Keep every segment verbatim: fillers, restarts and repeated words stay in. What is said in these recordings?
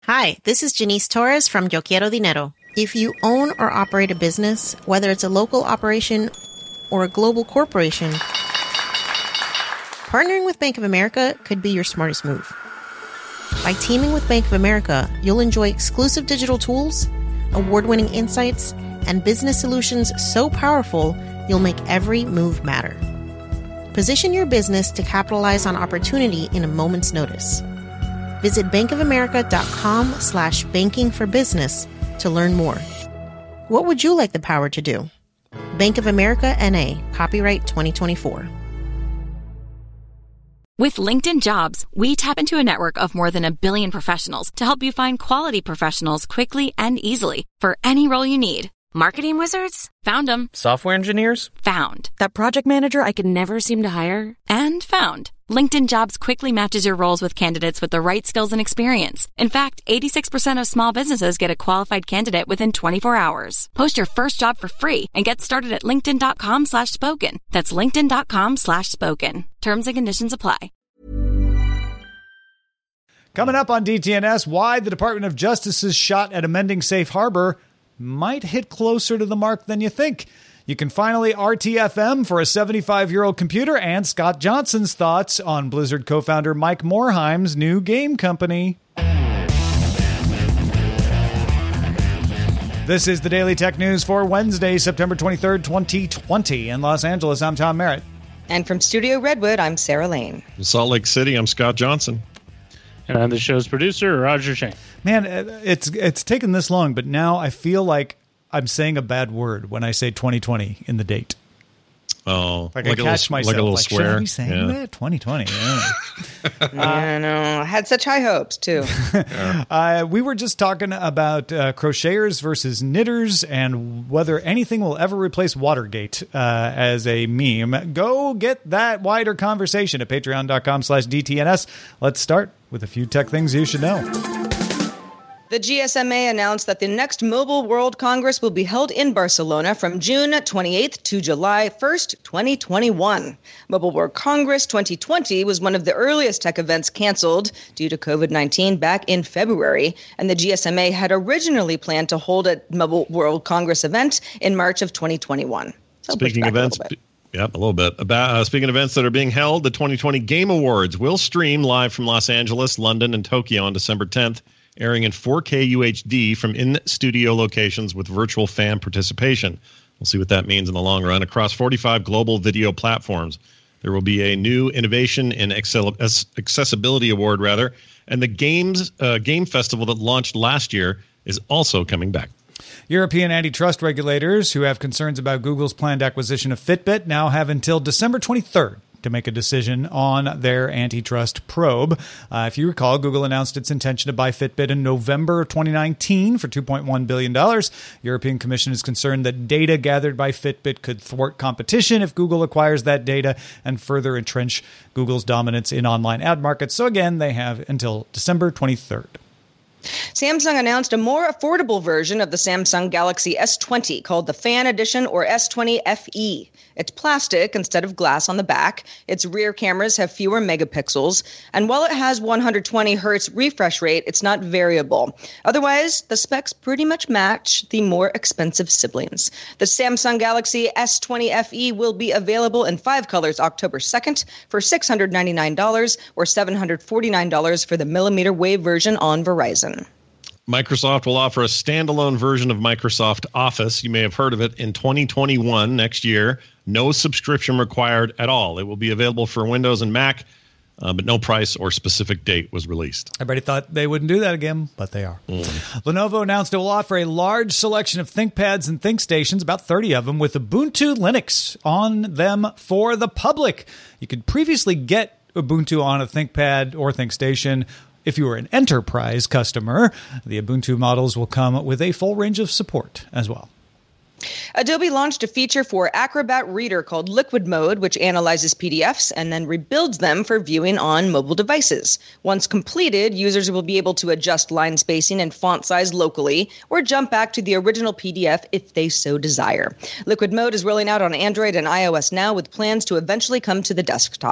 Hi, this is Janice Torres from Yo Quiero Dinero. If you own or operate a business, whether it's a local operation or a global corporation, partnering with Bank of America could be your smartest move. By teaming with Bank of America, you'll enjoy exclusive digital tools, award-winning insights, and business solutions so powerful, you'll make every move matter. Position your business to capitalize on opportunity in a moment's notice. Visit bankofamerica.com slash banking for business to learn more. What would you like the power to do? Bank of America N A, copyright twenty twenty-four. With LinkedIn Jobs, we tap into a network of more than a billion professionals to help you find quality professionals quickly and easily for any role you need. Marketing wizards? Found them. Software engineers? Found. That project manager I could never seem to hire? And found. LinkedIn Jobs quickly matches your roles with candidates with the right skills and experience. In fact, eighty-six percent of small businesses get a qualified candidate within twenty-four hours. Post your first job for free and get started at linkedin.com slash spoken. That's linkedin.com slash spoken. Terms and conditions apply. Coming up on D T N S, why the Department of Justice's shot at amending Safe Harbor might hit closer to the mark than you think. You can finally R T F M for a seventy-five-year-old computer, and Scott Johnson's thoughts on Blizzard co-founder Mike Morhaim's new game company. This is the Daily Tech News for Wednesday, September twenty-third, twenty twenty. In Los Angeles, I'm Tom Merritt. And from Studio Redwood, I'm Sarah Lane. In Salt Lake City, I'm Scott Johnson. And I'm the show's producer, Roger Shane. Man, it's it's taken this long, but now I feel like I'm saying a bad word when I say twenty twenty in the date. Oh, like, like I catch little, myself. Like a little like, swear. Should I be saying yeah. that? twenty twenty. Yeah. uh, I know. I had such high hopes, too. yeah. uh, we were just talking about uh, crocheters versus knitters and whether anything will ever replace Watergate uh, as a meme. Go get that wider conversation at patreon.com slash DTNS. Let's start with a few tech things you should know. The G S M A announced that the next Mobile World Congress will be held in Barcelona from June twenty-eighth to July first, twenty twenty-one. Mobile World Congress twenty twenty was one of the earliest tech events canceled due to covid nineteen back in February, and the G S M A had originally planned to hold a Mobile World Congress event in March of twenty twenty-one. So Speaking of events, Yep, a little bit. About uh, speaking of events that are being held, the twenty twenty Game Awards will stream live from Los Angeles, London, and Tokyo on December tenth. Airing in four K U H D from in-studio locations with virtual fan participation. We'll see what that means in the long run. Across forty-five global video platforms, there will be a new Innovation in Accessibility Award, rather, and the Games uh, Game Festival that launched last year is also coming back. European antitrust regulators who have concerns about Google's planned acquisition of Fitbit now have until December twenty-third to make a decision on their antitrust probe. Uh, if you recall, Google announced its intention to buy Fitbit in November of twenty nineteen for two point one billion dollars. European Commission is concerned that data gathered by Fitbit could thwart competition if Google acquires that data and further entrench Google's dominance in online ad markets. So again, they have until December twenty-third. Samsung announced a more affordable version of the Samsung Galaxy S twenty called the Fan Edition, or S twenty F E. It's plastic instead of glass on the back. Its rear cameras have fewer megapixels. And while it has one hundred twenty hertz refresh rate, it's not variable. Otherwise, the specs pretty much match the more expensive siblings. The Samsung Galaxy S twenty F E will be available in five colors October second for six hundred ninety-nine dollars or seven hundred forty-nine dollars for the millimeter wave version on Verizon. Microsoft will offer a standalone version of Microsoft Office. You may have heard of it in twenty twenty-one, next year. No subscription required at all. It will be available for Windows and Mac, uh, but no price or specific date was released. Everybody thought they wouldn't do that again, but they are. Mm. Lenovo announced it will offer a large selection of ThinkPads and ThinkStations, about thirty of them, with Ubuntu Linux on them for the public. You could previously get Ubuntu on a ThinkPad or ThinkStation. If you were an enterprise customer, the Ubuntu models will come with a full range of support as well. Adobe launched a feature for Acrobat Reader called Liquid Mode, which analyzes P D Fs and then rebuilds them for viewing on mobile devices. Once completed, users will be able to adjust line spacing and font size locally or jump back to the original P D F if they so desire. Liquid Mode is rolling out on Android and iOS now, with plans to eventually come to the desktop.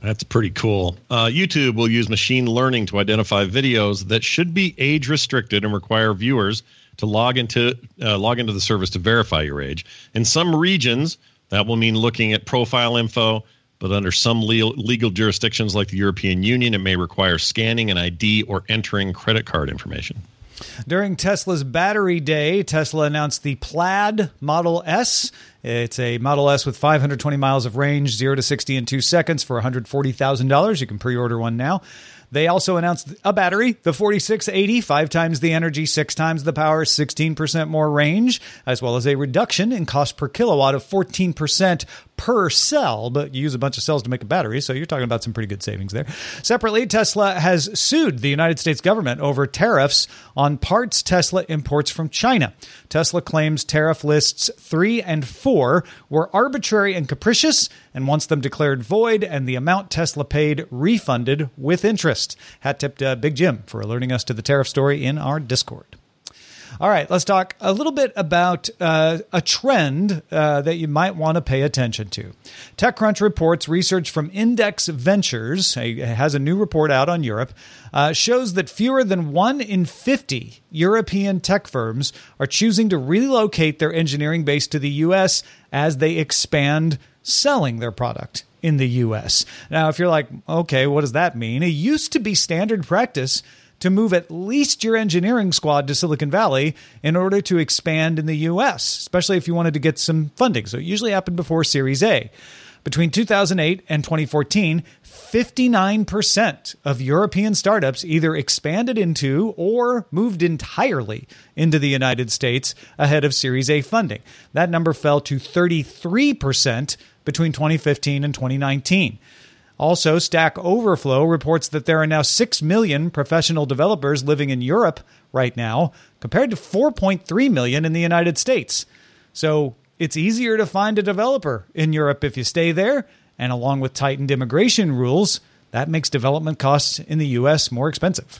That's pretty cool. Uh, YouTube will use machine learning to identify videos that should be age restricted and require viewers to log into uh, log into the service to verify your age. In some regions, that will mean looking at profile info, but under some legal, legal jurisdictions like the European Union, it may require scanning an I D or entering credit card information. During Tesla's Battery Day, Tesla announced the Plaid Model S. It's a Model S with five hundred twenty miles of range, zero to sixty in two seconds for one hundred forty thousand dollars. You can pre-order one now. They also announced a battery, the forty-six eighty, five times the energy, six times the power, sixteen percent more range, as well as a reduction in cost per kilowatt of fourteen percent per cell. But you use a bunch of cells to make a battery, so you're talking about some pretty good savings there. Separately, Tesla has sued the United States government over tariffs on parts Tesla imports from China. Tesla claims tariff lists three and four were arbitrary and capricious and wants them declared void and the amount Tesla paid refunded with interest. Hat tip to Big Jim for alerting us to the tariff story in our Discord. All right, let's talk a little bit about uh, a trend uh, that you might want to pay attention to. TechCrunch reports research from Index Ventures, a, has a new report out on Europe, uh, shows that fewer than one in fifty European tech firms are choosing to relocate their engineering base to the U S as they expand selling their product in the U S. Now, if you're like, okay, what does that mean? It used to be standard practice to move at least your engineering squad to Silicon Valley in order to expand in the U S, especially if you wanted to get some funding. So it usually happened before Series A. Between two thousand eight and twenty fourteen, fifty-nine percent of European startups either expanded into or moved entirely into the United States ahead of Series A funding. That number fell to thirty-three percent between twenty fifteen and twenty nineteen. Also, Stack Overflow reports that there are now six million professional developers living in Europe right now, compared to four point three million in the United States. So it's easier to find a developer in Europe if you stay there, and along with tightened immigration rules, that makes development costs in the U S more expensive.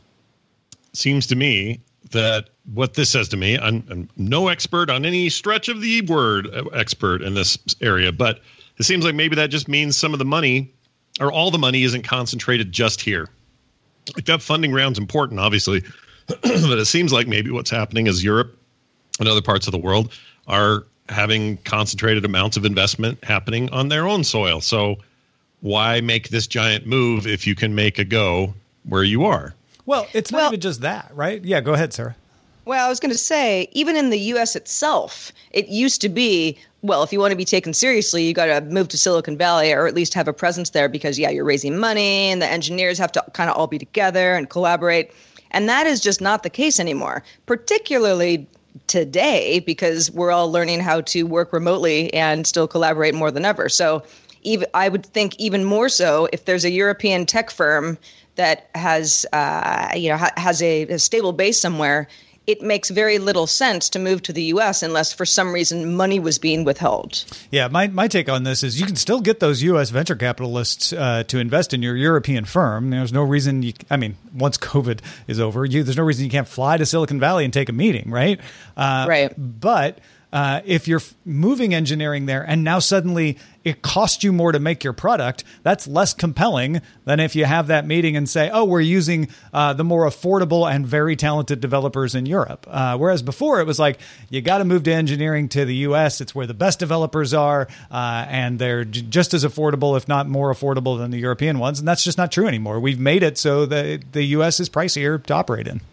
Seems to me that what this says to me, I'm, I'm no expert on any stretch of the word expert in this area, but it seems like maybe that just means some of the money or all the money isn't concentrated just here. Like that funding round's important, obviously, but it seems like maybe what's happening is Europe and other parts of the world are having concentrated amounts of investment happening on their own soil. So why make this giant move if you can make a go where you are? Well, it's not Well- even just that, right? Yeah, go ahead, Sarah. Well, I was going to say, even in the U S itself, it used to be, well, if you want to be taken seriously, you got to move to Silicon Valley or at least have a presence there because, yeah, you're raising money and the engineers have to kind of all be together and collaborate. And that is just not the case anymore, particularly today because we're all learning how to work remotely and still collaborate more than ever. So even I would think even more so if there's a European tech firm that has, uh, you know, ha- has a, a stable base somewhere, it makes very little sense to move to the U S unless for some reason money was being withheld. Yeah, my, my take on this is you can still get those U S venture capitalists uh, to invest in your European firm. There's no reason you, I mean, once COVID is over, you, there's no reason you can't fly to Silicon Valley and take a meeting, right? Uh, Right. But uh, if you're f- moving engineering there and now suddenly it costs you more to make your product, that's less compelling than if you have that meeting and say, oh, we're using uh, the more affordable and very talented developers in Europe. Uh, whereas before it was like, you got to move to engineering to the U S. It's where the best developers are, uh, and they're j- just as affordable, if not more affordable than the European ones. And that's just not true anymore. We've made it so that the U S is pricier to operate in.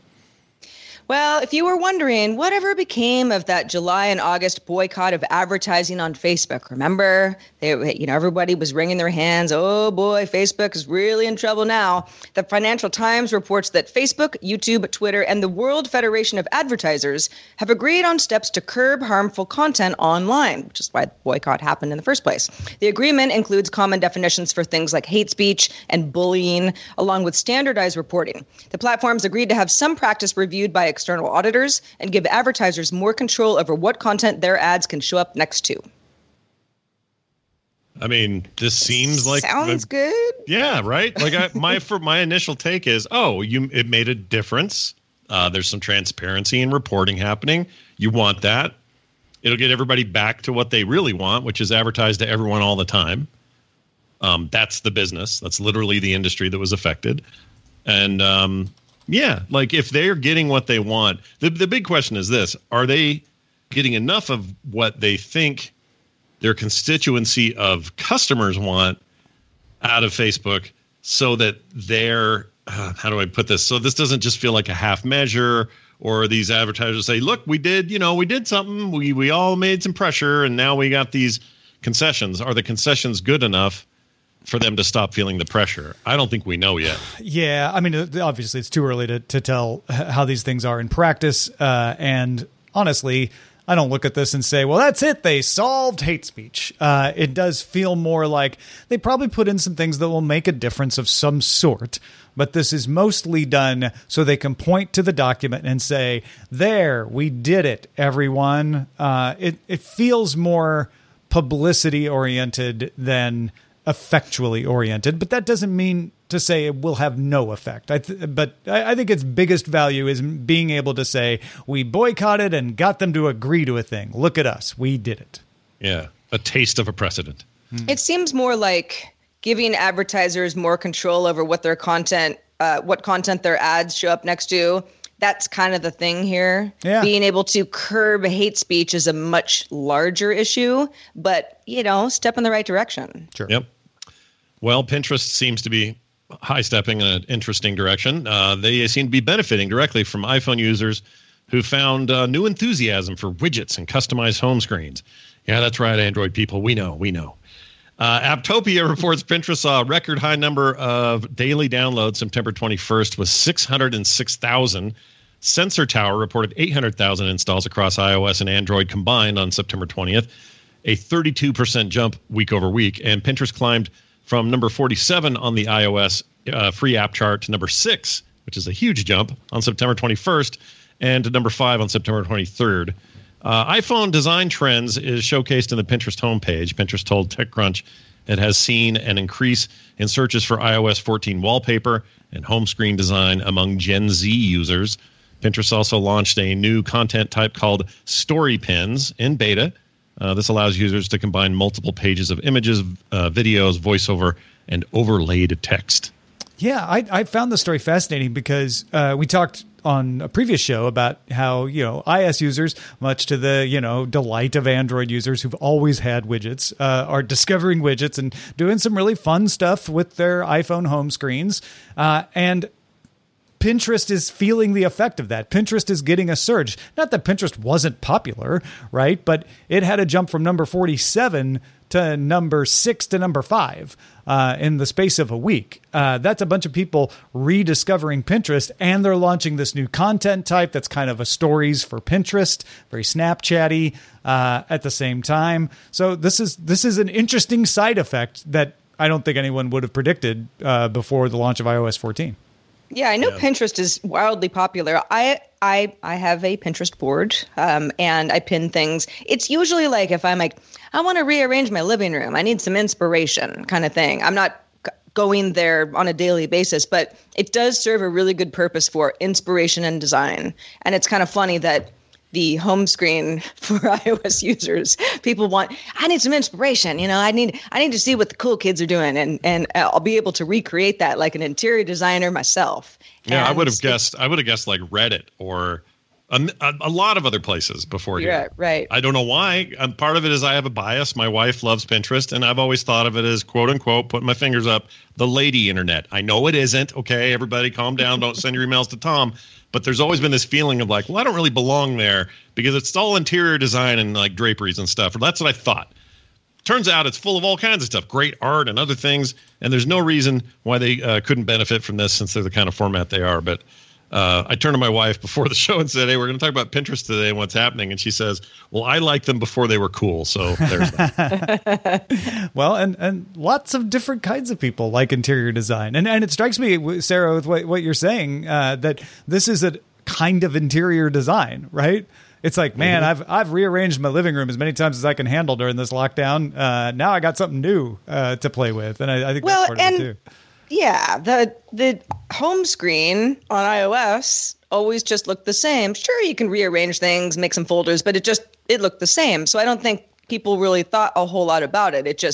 Well, if you were wondering, whatever became of that July and August boycott of advertising on Facebook? Remember, they, you know, everybody was wringing their hands. Oh boy, Facebook is really in trouble now. The Financial Times reports that Facebook, YouTube, Twitter, and the World Federation of Advertisers have agreed on steps to curb harmful content online, which is why the boycott happened in the first place. The agreement includes common definitions for things like hate speech and bullying, along with standardized reporting. The platforms agreed to have some practice reviewed by external auditors and give advertisers more control over what content their ads can show up next to. I mean, this seems like Sounds good. Yeah, right. Like I, my for my initial take is, oh, you it made a difference. Uh, there's some transparency and reporting happening. You want that. It'll get everybody back to what they really want, which is advertise to everyone all the time. Um, that's the business. That's literally the industry that was affected. And um, yeah, like if they're getting what they want, the the big question is this: are they getting enough of what they think their constituency of customers want out of Facebook so that they're, uh, how do I put this? So this doesn't just feel like a half measure, or these advertisers say, look, we did, you know, we did something. We, we all made some pressure and now we got these concessions. Are the concessions good enough for them to stop feeling the pressure? I don't think we know yet. Yeah. I mean, obviously it's too early to, to tell how these things are in practice. Uh, and honestly, I don't look at this and say, well, that's it. They solved hate speech. Uh, it does feel more like they probably put in some things that will make a difference of some sort. But this is mostly done so they can point to the document and say, there, we did it, everyone. Uh, it, it feels more publicity oriented than effectually oriented, but that doesn't mean to say it will have no effect. I th- but I, I think its biggest value is being able to say we boycotted and got them to agree to a thing. Look at us. We did it. Yeah. A taste of a precedent. Mm. It seems more like giving advertisers more control over what their content, uh, what content their ads show up next to. That's kind of the thing here. Yeah. Being able to curb hate speech is a much larger issue, but, you know, step in the right direction. Sure. Yep. Well, Pinterest seems to be high stepping in an interesting direction. Uh, they seem to be benefiting directly from iPhone users who found uh, new enthusiasm for widgets and customized home screens. Yeah, that's right, Android people. We know, we know. Uh, Apptopia reports Pinterest saw a record high number of daily downloads September twenty-first with six hundred six thousand. Sensor Tower reported eight hundred thousand installs across iOS and Android combined on September twentieth, a thirty-two percent jump week over week. And Pinterest climbed from number forty-seven on the iOS uh, free app chart to number six, which is a huge jump, on September twenty-first, and to number five on September twenty-third. Uh, iPhone design trends is showcased in the Pinterest homepage. Pinterest told TechCrunch it has seen an increase in searches for iOS fourteen wallpaper and home screen design among Gen Z users. Pinterest also launched a new content type called Story Pins in beta. Uh, this allows users to combine multiple pages of images, uh, videos, voiceover, and overlaid text. Yeah, I, I found the story fascinating because uh, we talked on a previous show about how, you know, iOS users, much to the, you know, delight of Android users who've always had widgets, uh, are discovering widgets and doing some really fun stuff with their iPhone home screens. Uh, and Pinterest is feeling the effect of that. Pinterest is getting a surge. Not that Pinterest wasn't popular, right? But it had a jump from number forty-seven to number six to number five uh, in the space of a week. Uh, that's a bunch of people rediscovering Pinterest, and they're launching this new content type that's kind of a stories for Pinterest, very Snapchatty uh, at the same time. So this is this is an interesting side effect that I don't think anyone would have predicted uh, before the launch of iOS fourteen. Yeah, I know Yeah. Pinterest is wildly popular. I I I have a Pinterest board, um, and I pin things. It's usually like if I'm like, I want to rearrange my living room, I need some inspiration kind of thing. I'm not g- going there on a daily basis, but it does serve a really good purpose for inspiration and design. And it's kind of funny that the home screen for iOS users, people want, I need some inspiration. You know, I need, I need to see what the cool kids are doing, and, and I'll be able to recreate that like an interior designer myself. Yeah, I And would have it- guessed. I would have guessed like Reddit or a, a, a lot of other places before You're here. right, right. I don't know why. Um, part of it is I have a bias. My wife loves Pinterest, and I've always thought of it as, quote unquote, putting my fingers up, the lady internet. I know it isn't. Okay, everybody calm down. Don't send your emails to Tom. But there's always been this feeling of like, well, I don't really belong there because it's all interior design and like draperies and stuff. Or that's what I thought. Turns out it's full of all kinds of stuff, great art and other things. And there's no reason why they uh, couldn't benefit from this since they're the kind of format they are. But uh, I turned to my wife before the show and said, hey, we're going to talk about Pinterest today and what's happening. And she says, well, I liked them before they were cool. So there's that. Well, and, and lots of different kinds of people like interior design. And and it strikes me, Sarah, with what, what you're saying, uh, that this is a kind of interior design, right? It's like, man, mm-hmm. I've I've rearranged my living room as many times as I can handle during this lockdown. Uh, now I got something new uh, to play with. And I, I think Well, that's part and of it too. yeah, the the home screen on iOS always just looked the same. Sure, you can rearrange things, make some folders, but it just it looked the same. So I don't think people really thought a whole lot about it. It just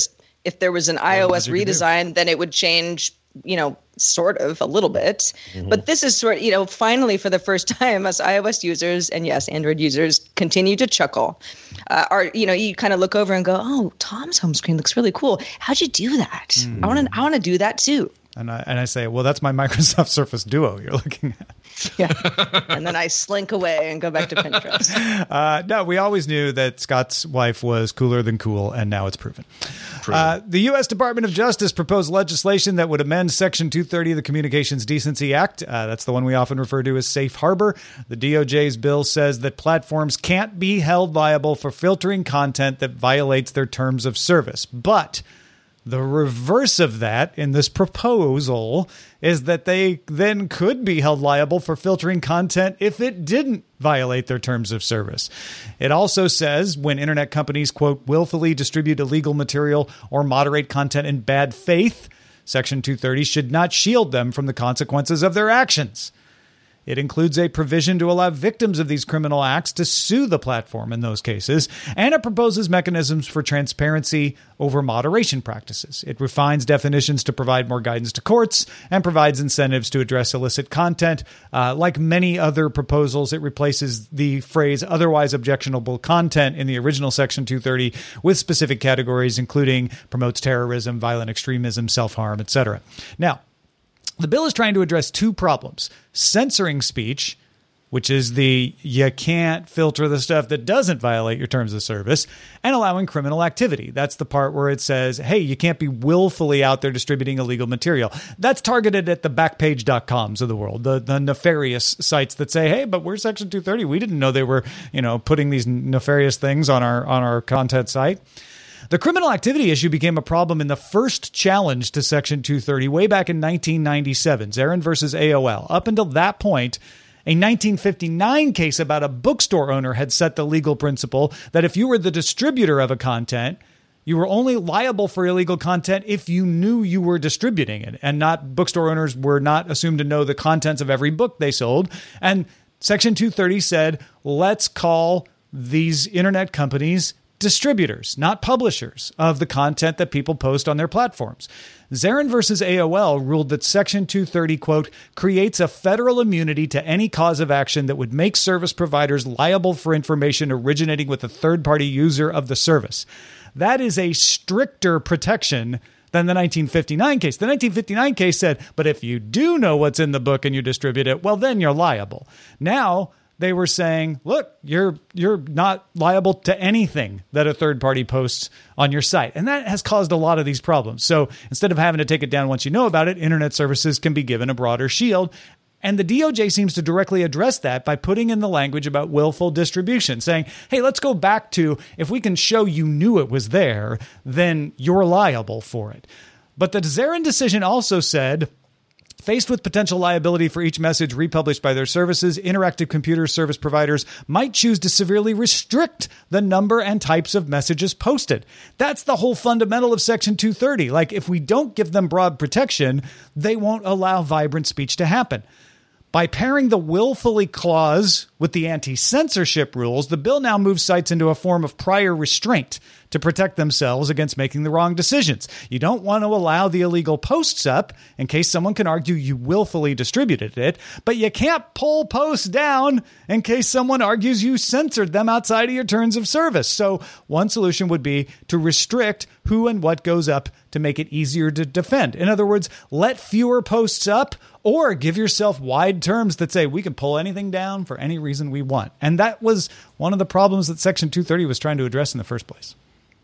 if there was an iOS redesign, then it would change, you know, sort of a little bit. Mm-hmm. But this is sort of, you know, finally for the first time, us iOS users and yes, Android users continue to chuckle. Uh, are you know, you kind of look over and go, oh, Tom's home screen looks really cool. How'd you do that? Mm. I want to I want to do that too. And I, and I say, well, that's my Microsoft Surface Duo you're looking at. Yeah. And then I slink away and go back to Pinterest. Uh, no, we always knew that Scott's wife was cooler than cool, and now it's proven. proven. Uh, the U S Department of Justice proposed legislation that would amend Section two thirty of the Communications Decency Act. Uh, that's the one we often refer to as Safe Harbor. The D O J's bill says that platforms can't be held liable for filtering content that violates their terms of service. But the reverse of that in this proposal is that they then could be held liable for filtering content if it didn't violate their terms of service. It also says when internet companies, quote, willfully distribute illegal material or moderate content in bad faith, Section two thirty should not shield them from the consequences of their actions. It includes a provision to allow victims of these criminal acts to sue the platform in those cases, and it proposes mechanisms for transparency over moderation practices. It refines definitions to provide more guidance to courts and provides incentives to address illicit content. Uh, like many other proposals, it replaces the phrase otherwise objectionable content in the original Section two thirty with specific categories, including promotes terrorism, violent extremism, self-harm, et cetera. Now, the bill is trying to address two problems: censoring speech, which is the you can't filter the stuff that doesn't violate your terms of service, and allowing criminal activity. That's the part where it says, hey, you can't be willfully out there distributing illegal material. That's targeted at the backpage dot coms of the world, the, the nefarious sites that say, hey, but we're Section two thirty. We didn't know they were, you know, putting these nefarious things on our on our content site. The criminal activity issue became a problem in the first challenge to Section two thirty way back in nineteen ninety-seven, Zarin versus A O L. Up until that point, a nineteen fifty-nine case about a bookstore owner had set the legal principle that if you were the distributor of a content, you were only liable for illegal content if you knew you were distributing it, and not bookstore owners were not assumed to know the contents of every book they sold. And Section two thirty said, let's call these internet companies distributors, not publishers, of the content that people post on their platforms. Zarin versus A O L ruled that Section two thirty, quote, creates a federal immunity to any cause of action that would make service providers liable for information originating with a third-party user of the service. That is a stricter protection than the nineteen fifty-nine case. The nineteen fifty-nine case said, but if you do know what's in the book and you distribute it, well, then you're liable. Now, they were saying, look, you're you're not liable to anything that a third party posts on your site. And that has caused a lot of these problems. So instead of having to take it down once you know about it, internet services can be given a broader shield. And the D O J seems to directly address that by putting in the language about willful distribution, saying, hey, let's go back to if we can show you knew it was there, then you're liable for it. But the Zarin decision also said, faced with potential liability for each message republished by their services, interactive computer service providers might choose to severely restrict the number and types of messages posted. That's the whole fundamental of Section two thirty. Like, if we don't give them broad protection, they won't allow vibrant speech to happen. By pairing the willfully clause with the anti-censorship rules, the bill now moves sites into a form of prior restraint to protect themselves against making the wrong decisions. You don't want to allow the illegal posts up in case someone can argue you willfully distributed it, but you can't pull posts down in case someone argues you censored them outside of your terms of service. So one solution would be to restrict who and what goes up to make it easier to defend. In other words, let fewer posts up, or give yourself wide terms that say we can pull anything down for any reason we want. And that was one of the problems that Section two thirty was trying to address in the first place.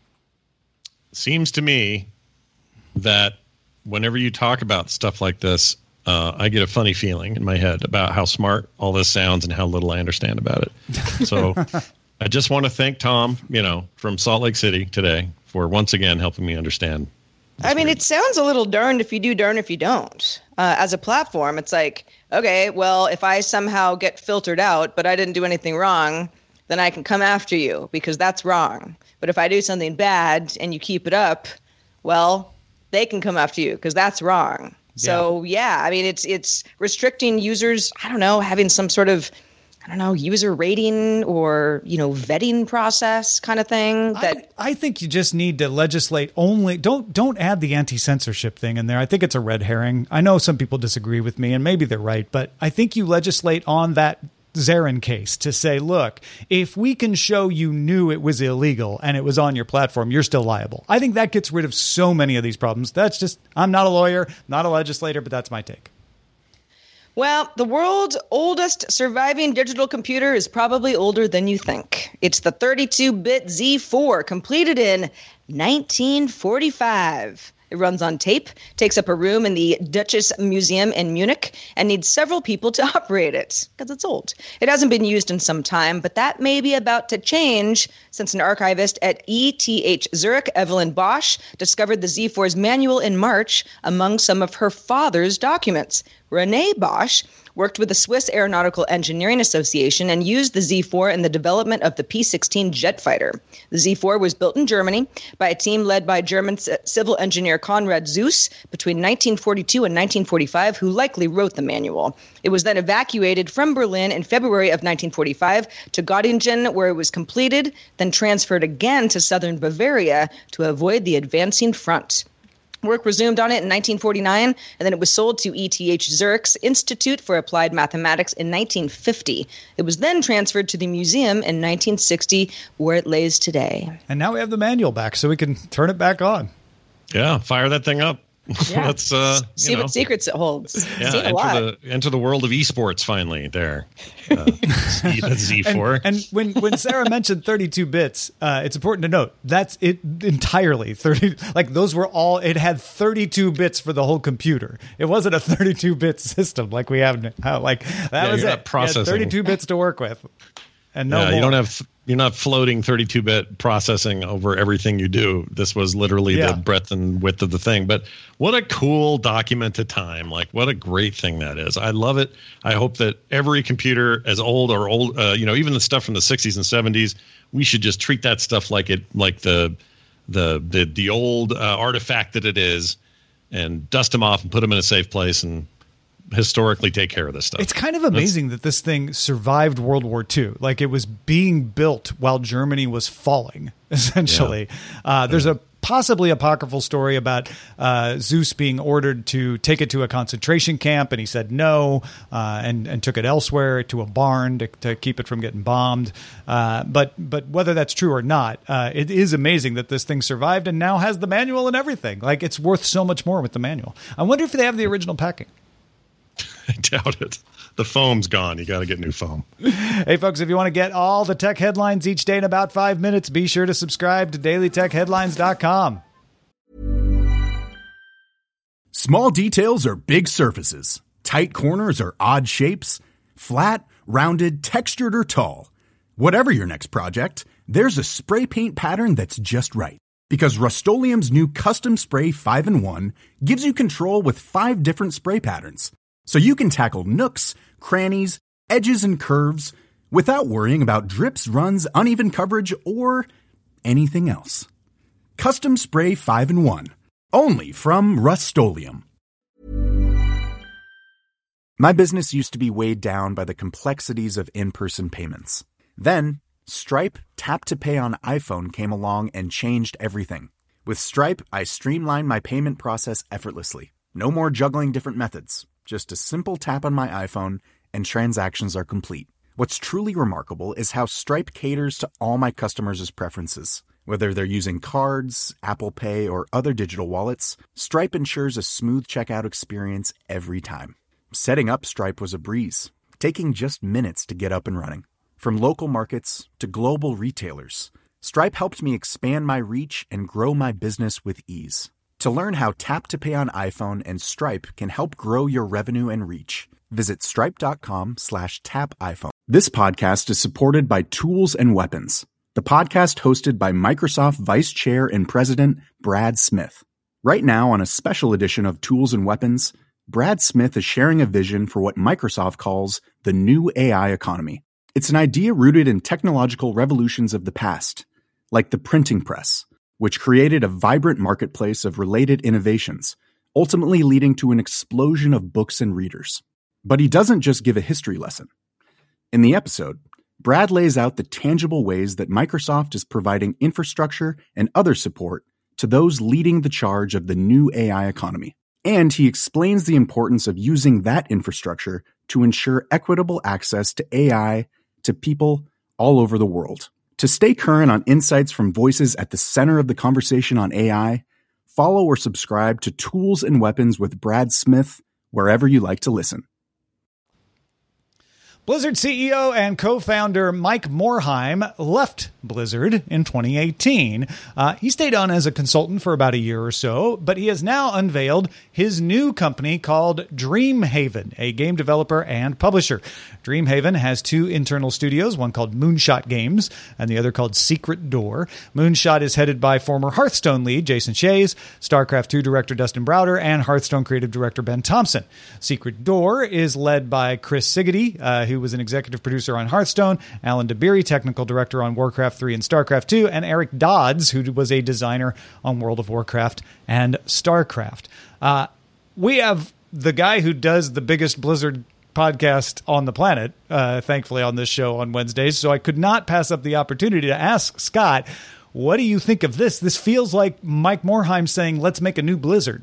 Seems to me that whenever you talk about stuff like this, uh, I get a funny feeling in my head about how smart all this sounds and how little I understand about it. So I just want to thank Tom, you know, from Salt Lake City today for once again helping me understand. I mean, it sounds a little darned if you do, darned if you don't. Uh, as a platform, it's like, okay, well, if I somehow get filtered out, but I didn't do anything wrong, then I can come after you because that's wrong. But if I do something bad and you keep it up, well, they can come after you because that's wrong. Yeah. So, yeah, I mean, it's it's restricting users, I don't know, having some sort of I don't know, user rating or, you know, vetting process kind of thing? That I, I think you just need to legislate only. Don't don't add the anti-censorship thing in there. I think it's a red herring. I know some people disagree with me, and maybe they're right, but I think you legislate on that Zarin case to say, look, if we can show you knew it was illegal and it was on your platform, you're still liable. I think that gets rid of so many of these problems. That's just, I'm not a lawyer, not a legislator, but that's my take. Well, the world's oldest surviving digital computer is probably older than you think. It's the thirty-two bit Z four, completed in nineteen forty-five. It runs on tape, takes up a room in the Duchess Museum in Munich, and needs several people to operate it, because it's old. It hasn't been used in some time, but that may be about to change since an archivist at E T H Zurich, Evelyn Bosch, discovered the Z four's manual in March among some of her father's documents. René Bosch worked with the Swiss Aeronautical Engineering Association and used the Z four in the development of the P sixteen jet fighter. The Z four was built in Germany by a team led by German civil engineer Konrad Zuse between nineteen forty-two and nineteen forty-five, who likely wrote the manual. It was then evacuated from Berlin in February of nineteen forty-five to Göttingen, where it was completed, then transferred again to southern Bavaria to avoid the advancing front. Work resumed on it in nineteen forty-nine, and then it was sold to E T H Zurich's Institute for Applied Mathematics in nineteen fifty. It was then transferred to the museum in nineteen sixty, where it lays today. And now we have the manual back, so we can turn it back on. Yeah, fire that thing up. Yeah. Let's uh, see you know, what secrets it holds. Yeah, Seen a enter lot. the enter the world of esports finally. There, uh, Z four. And, and when when Sarah mentioned thirty-two bits, uh, it's important to note that's it entirely thirty. Like those were all. It had thirty-two bits for the whole computer. It wasn't a thirty-two bit system like we have now. Like that Yeah, was you're it. not processing. It had thirty-two bits to work with, and no yeah, more. you don't have. You're not floating thirty-two bit processing over everything you do. This was literally Yeah. the breadth and width of the thing. But what a cool documented time. Like, what a great thing that is. I love it. I hope that every computer as old or old, uh, you know, even the stuff from the sixties and seventies, we should just treat that stuff like it, like the, the, the, the old uh, artifact that it is, and dust them off and put them in a safe place and historically take care of this stuff. It's kind of amazing That's, that this thing survived World War Two. Like it was being built while Germany was falling, essentially. Yeah. Uh, there's yeah. a possibly apocryphal story about uh, Zeus being ordered to take it to a concentration camp, and he said no, uh, and and took it elsewhere to a barn to, to keep it from getting bombed. Uh, but but whether that's true or not, uh, it is amazing that this thing survived and now has the manual and everything. Like it's worth so much more with the manual. I wonder if they have the original packing. I doubt it. The foam's gone. You got to get new foam. Hey, folks, if you want to get all the tech headlines each day in about five minutes, be sure to subscribe to daily tech headlines dot com. Small details are big surfaces. Tight corners are odd shapes. Flat, rounded, textured, or tall. Whatever your next project, there's a spray paint pattern that's just right. Because Rust-Oleum's new Custom Spray five in one gives you control with five different spray patterns. So you can tackle nooks, crannies, edges, and curves without worrying about drips, runs, uneven coverage, or anything else. Custom Spray five in one. Only from Rust-Oleum. My business used to be weighed down by the complexities of in-person payments. Then, Stripe Tap to Pay on iPhone came along and changed everything. With Stripe, I streamlined my payment process effortlessly. No more juggling different methods. Just a simple tap on my iPhone, and transactions are complete. What's truly remarkable is how Stripe caters to all my customers' preferences. Whether they're using cards, Apple Pay, or other digital wallets, Stripe ensures a smooth checkout experience every time. Setting up Stripe was a breeze, taking just minutes to get up and running. From local markets to global retailers, Stripe helped me expand my reach and grow my business with ease. To learn how Tap to Pay on iPhone and Stripe can help grow your revenue and reach, visit stripe.com slash tap iPhone. This podcast is supported by Tools and Weapons, the podcast hosted by Microsoft Vice Chair and President Brad Smith. Right now, on a special edition of Tools and Weapons, Brad Smith is sharing a vision for what Microsoft calls the new A I economy. It's an idea rooted in technological revolutions of the past, like the printing press, which created a vibrant marketplace of related innovations, ultimately leading to an explosion of books and readers. But he doesn't just give a history lesson. In the episode, Brad lays out the tangible ways that Microsoft is providing infrastructure and other support to those leading the charge of the new A I economy. And he explains the importance of using that infrastructure to ensure equitable access to A I to people all over the world. To stay current on insights from voices at the center of the conversation on A I, follow or subscribe to Tools and Weapons with Brad Smith wherever you like to listen. Blizzard C E O and co-founder Mike Morhaime left Blizzard in twenty eighteen. Uh, he stayed on as a consultant for about a year or so, but he has now unveiled his new company called Dreamhaven, a game developer and publisher. Dreamhaven has two internal studios, one called Moonshot Games and the other called Secret Door. Moonshot is headed by former Hearthstone lead Jason Shays, StarCraft two director Dustin Browder, and Hearthstone creative director Ben Thompson. Secret Door is led by Chris Siggety, uh, who was an executive producer on Hearthstone, Alan Dabiri, technical director on Warcraft three and StarCraft two, and Eric Dodds, who was a designer on World of Warcraft and StarCraft. Uh, we have the guy who does the biggest Blizzard podcast on the planet, uh, thankfully, on this show on Wednesdays, so I could not pass up the opportunity to ask Scott, what do you think of this? This feels like Mike Morhaime saying, let's make a new Blizzard.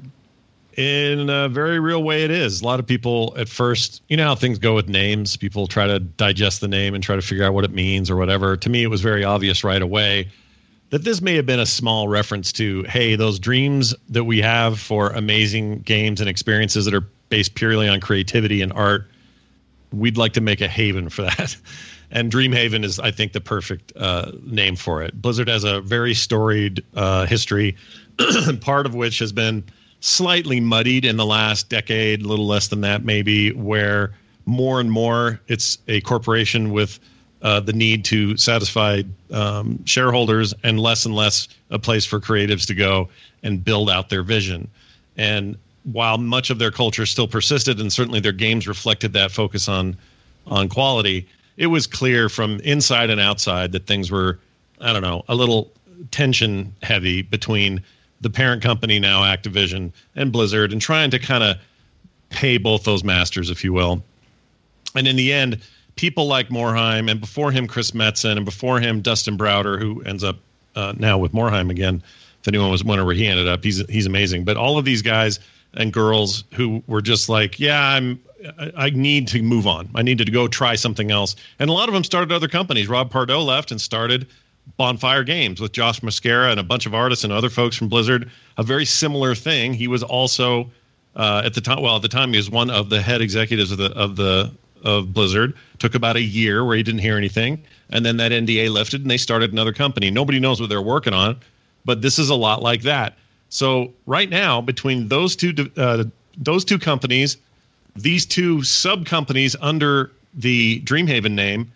In a very real way, it is. A lot of people at first, you know how things go with names. People try to digest the name and try to figure out what it means or whatever. To me, it was very obvious right away that this may have been a small reference to, hey, those dreams that we have for amazing games and experiences that are based purely on creativity and art, we'd like to make a haven for that. And Dreamhaven is, I think, the perfect uh, name for it. Blizzard has a very storied uh, history, part of which has been slightly muddied in the last decade, a little less than that maybe, where more and more it's a corporation with uh, the need to satisfy um, shareholders and less and less a place for creatives to go and build out their vision. And while much of their culture still persisted, and certainly their games reflected that focus on on quality, it was clear from inside and outside that things were, I don't know, a little tension heavy between the parent company, now Activision, and Blizzard, and trying to kind of pay both those masters, if you will. And in the end, people like Morhaime, and before him, Chris Metzen, and before him, Dustin Browder, who ends up uh, now with Morhaime again. If anyone was wondering where he ended up, he's he's amazing. But all of these guys and girls who were just like, yeah, I'm I need to move on. I needed to go try something else. And a lot of them started other companies. Rob Pardo left and started Bonfire Games with Josh Mascara and a bunch of artists and other folks from Blizzard. A very similar thing. He was also uh, at the time. Well, at the time, he was one of the head executives of the of the of Blizzard. Took about a year where he didn't hear anything, and then that N D A lifted, and they started another company. Nobody knows what they're working on, but this is a lot like that. So right now, between those two uh, those two companies, these two sub companies under the Dreamhaven name,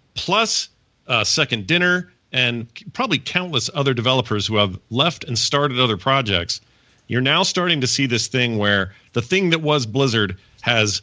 plus uh, Second Dinner, and probably countless other developers who have left and started other projects, you're now starting to see this thing where the thing that was Blizzard has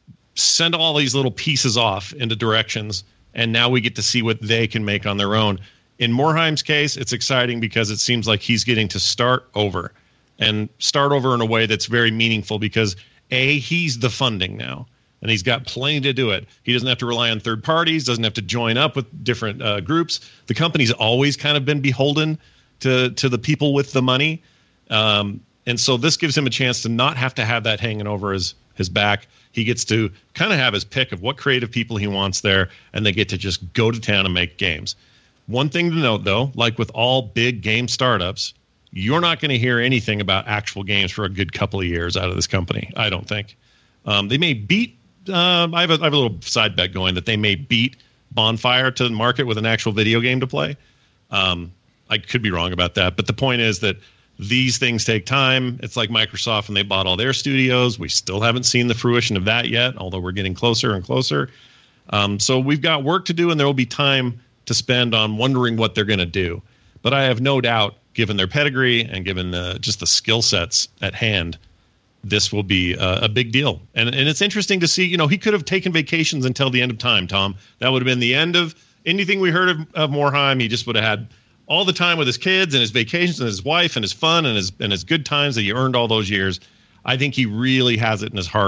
sent all these little pieces off into directions, and now we get to see what they can make on their own. In Morheime's case, it's exciting because it seems like he's getting to start over, and start over in a way that's very meaningful because, A, he's the funding now. And he's got plenty to do it. He doesn't have to rely on third parties, doesn't have to join up with different uh, groups. The company's always kind of been beholden to to the people with the money. Um, and so this gives him a chance to not have to have that hanging over his, his back. He gets to kind of have his pick of what creative people he wants there, and they get to just go to town and make games. One thing to note, though, like with all big game startups, you're not going to hear anything about actual games for a good couple of years out of this company, I don't think. Um, they may beat Uh, I, have a, I have a little side bet going that they may beat Bonfire to the market with an actual video game to play. Um, I could be wrong about that, but the point is that these things take time. It's like Microsoft when they bought all their studios. We still haven't seen the fruition of that yet, although we're getting closer and closer. Um, so we've got work to do, and there will be time to spend on wondering what they're going to do. But I have no doubt, given their pedigree and given the, just the skill sets at hand, this will be a, a big deal. And and it's interesting to see, you know, he could have taken vacations until the end of time, Tom. That would have been the end of anything we heard of, of Morhaime. He just would have had all the time with his kids and his vacations and his wife and his fun and his and his good times that he earned all those years. I think he really has it in his heart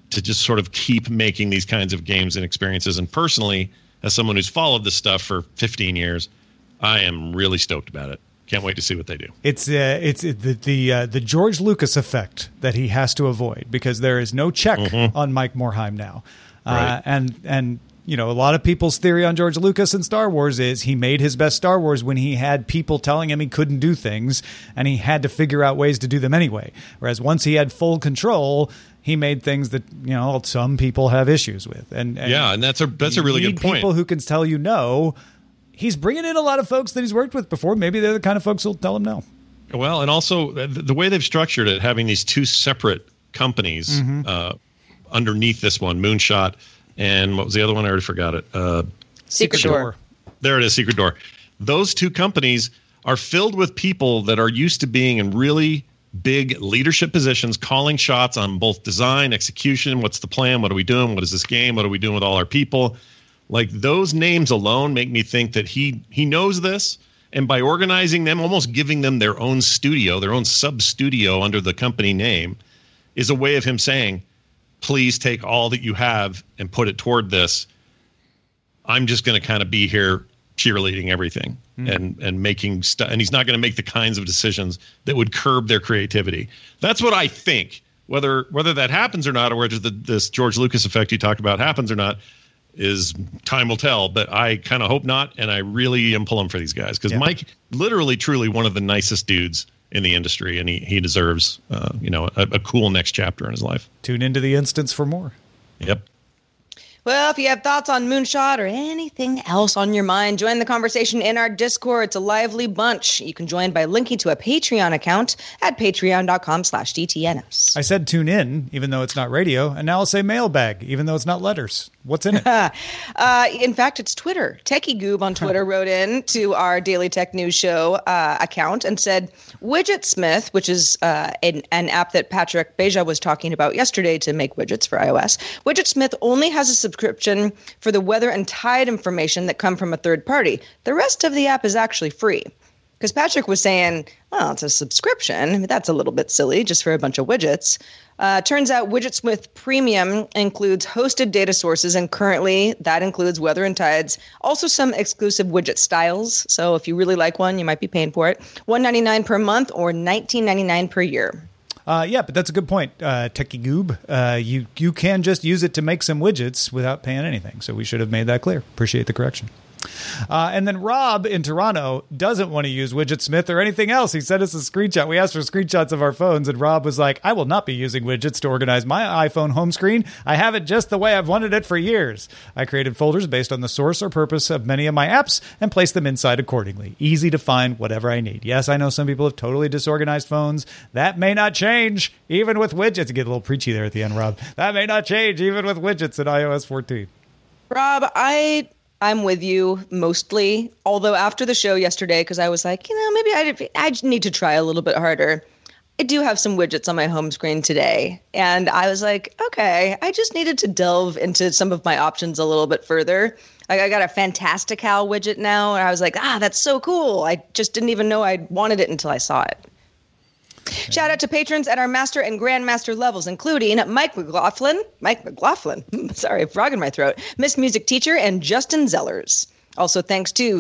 to just sort of keep making these kinds of games and experiences. And personally, as someone who's followed this stuff for fifteen years, I am really stoked about it. Can't wait to see what they do. It's uh, it's the the uh, the George Lucas effect that he has to avoid, because there is no check mm-hmm. on Mike Morhaime now, uh, right. and and you know, a lot of people's theory on George Lucas and Star Wars is he made his best Star Wars when he had people telling him he couldn't do things, and he had to figure out ways to do them anyway. Whereas once he had full control, he made things that, you know, some people have issues with. And, and yeah, and that's a that's a really good point. People who can tell you no. He's bringing in a lot of folks that he's worked with before. Maybe they're the kind of folks who'll tell him no. Well, and also the way they've structured it, having these two separate companies mm-hmm. uh, underneath this one, Moonshot, and what was the other one? I already forgot it. Uh, Secret Door. There it is, Secret Door. Those two companies are filled with people that are used to being in really big leadership positions, calling shots on both design, execution, what's the plan, what are we doing, what is this game, what are we doing with all our people. Like, those names alone make me think that he he knows this, and by organizing them, almost giving them their own studio, their own sub-studio under the company name, is a way of him saying, please take all that you have and put it toward this. I'm just going to kind of be here cheerleading everything mm. and and making stuff. And he's not going to make the kinds of decisions that would curb their creativity. That's what I think. Whether whether that happens or not, or whether the, this George Lucas effect you talked about happens or not, is time will tell, but I kind of hope not, and I really am pulling for these guys, because yeah. Mike, literally, truly one of the nicest dudes in the industry, and he he deserves, uh, you know, a, a cool next chapter in his life. Tune into The Instance for more. Yep. Well, if you have thoughts on Moonshot or anything else on your mind, join the conversation in our Discord. It's a lively bunch. You can join by linking to a Patreon account at patreon.com slash DTNS. I said tune in, even though it's not radio, and now I'll say mailbag, even though it's not letters. What's in it? uh, in fact, it's Twitter. Techie Goob on Twitter wrote in to our Daily Tech News Show uh, account and said, Widgetsmith, which is uh, an, an app that Patrick Beja was talking about yesterday to make widgets for iOS, Widgetsmith only has a subscription for the weather and tide information that come from a third party. The rest of the app is actually free. Because Patrick was saying, well, it's a subscription. That's a little bit silly just for a bunch of widgets. Uh, turns out Widgetsmith Premium includes hosted data sources, and currently that includes weather and tides. Also some exclusive widget styles. So if you really like one, you might be paying for it. one dollar ninety-nine cents per month or nineteen ninety-nine per year. Uh, yeah, but that's a good point, uh, Techie Goob. Uh, you, you can just use it to make some widgets without paying anything. So we should have made that clear. Appreciate the correction. Uh, and then Rob in Toronto doesn't want to use Widgetsmith or anything else. He sent us a screenshot. We asked for screenshots of our phones, and Rob was like, I will not be using widgets to organize my iPhone home screen. I have it just the way I've wanted it for years. I created folders based on the source or purpose of many of my apps and placed them inside accordingly. Easy to find whatever I need. Yes, I know some people have totally disorganized phones. That may not change even with widgets. You get a little preachy there at the end, Rob. That may not change even with widgets in i O S fourteen. Rob, I... I'm with you mostly, although after the show yesterday, because I was like, you know, maybe I, I need to try a little bit harder. I do have some widgets on my home screen today, and I was like, okay, I just needed to delve into some of my options a little bit further. Like, I got a Fantastical widget now, and I was like, ah, that's so cool. I just didn't even know I wanted it until I saw it. Okay. Shout out to patrons at our master and grandmaster levels, including Mike McLaughlin, Mike McLaughlin, sorry, frog in my throat, Miss Music Teacher, and Justin Zellers. Also thanks to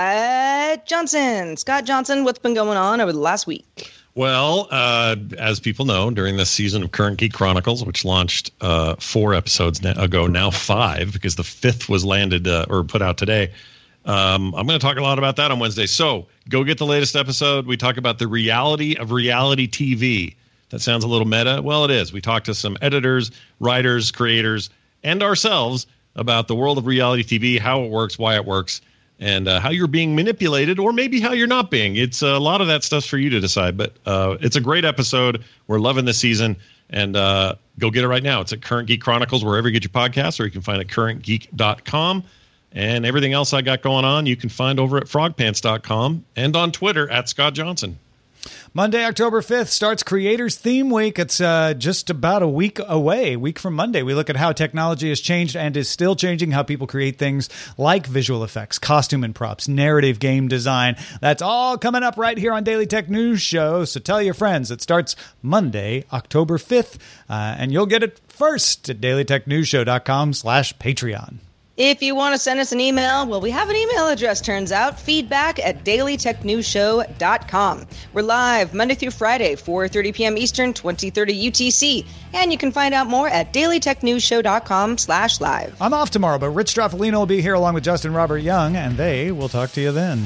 Scott Johnson. Scott Johnson, what's been going on over the last week? Well, uh, as people know, during this season of Current Geek Chronicles, which launched uh, four episodes ago, now five, because the fifth was landed uh, or put out today, Um, I'm going to talk a lot about that on Wednesday. So go get the latest episode. We talk about the reality of reality T V. That sounds a little meta. Well, it is. We talk to some editors, writers, creators, and ourselves about the world of reality T V, how it works, why it works, and uh, how you're being manipulated, or maybe how you're not being. It's a lot of that stuff's for you to decide. But uh, it's a great episode. We're loving this season. And uh, go get it right now. It's at Current Geek Chronicles, wherever you get your podcasts, or you can find it at current geek dot com. And everything else I got going on, you can find over at frog pants dot com and on Twitter at Scott Johnson. Monday, October fifth starts Creators Theme Week. It's uh, just about a week away, a week from Monday. We look at how technology has changed and is still changing how people create things like visual effects, costume and props, narrative game design. That's all coming up right here on Daily Tech News Show. So tell your friends. It starts Monday, October fifth, uh, and you'll get it first at dailytechnewsshow.com slash Patreon. If you want to send us an email, well, we have an email address, turns out, feedback at dailytechnewsshow dot com. We're live Monday through Friday, four thirty p.m. Eastern, twenty thirty U T C. And you can find out more at dailytechnewsshow.com slash live. I'm off tomorrow, but Rich Stroffolino will be here along with Justin Robert Young, and they will talk to you then.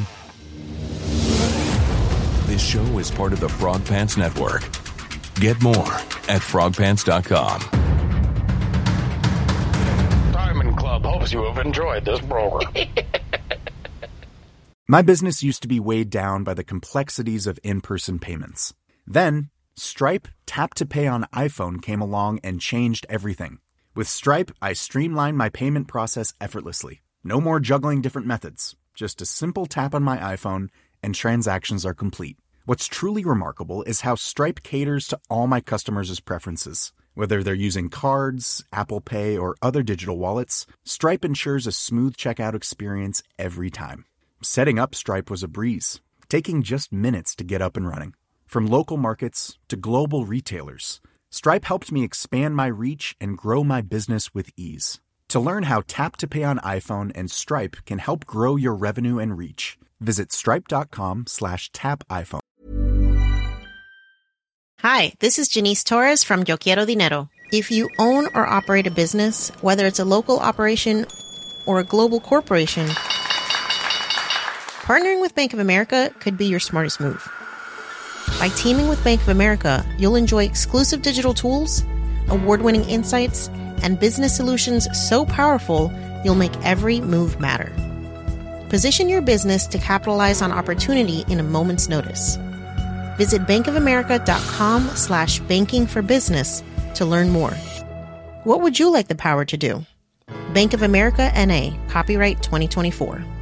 This show is part of the Frog Pants Network. Get more at frog pants dot com. Club hopes you have enjoyed this program. My business used to be weighed down by the complexities of in-person payments. Then, Stripe Tap to Pay on iPhone came along and changed everything. With Stripe, I streamlined my payment process effortlessly. No more juggling different methods. Just a simple tap on my iPhone and transactions are complete. What's truly remarkable is how Stripe caters to all my customers' preferences. Whether they're using cards, Apple Pay, or other digital wallets, Stripe ensures a smooth checkout experience every time. Setting up Stripe was a breeze, taking just minutes to get up and running. From local markets to global retailers, Stripe helped me expand my reach and grow my business with ease. To learn how Tap to Pay on iPhone and Stripe can help grow your revenue and reach, visit stripe.com slash tap iPhone. Hi, this is Janice Torres from Yo Quiero Dinero. If you own or operate a business, whether it's a local operation or a global corporation, partnering with Bank of America could be your smartest move. By teaming with Bank of America, you'll enjoy exclusive digital tools, award-winning insights, and business solutions so powerful you'll make every move matter. Position your business to capitalize on opportunity in a moment's notice. Visit bankofamerica.com slash banking for business to learn more. What would you like the power to do? Bank of America N A, copyright twenty twenty-four.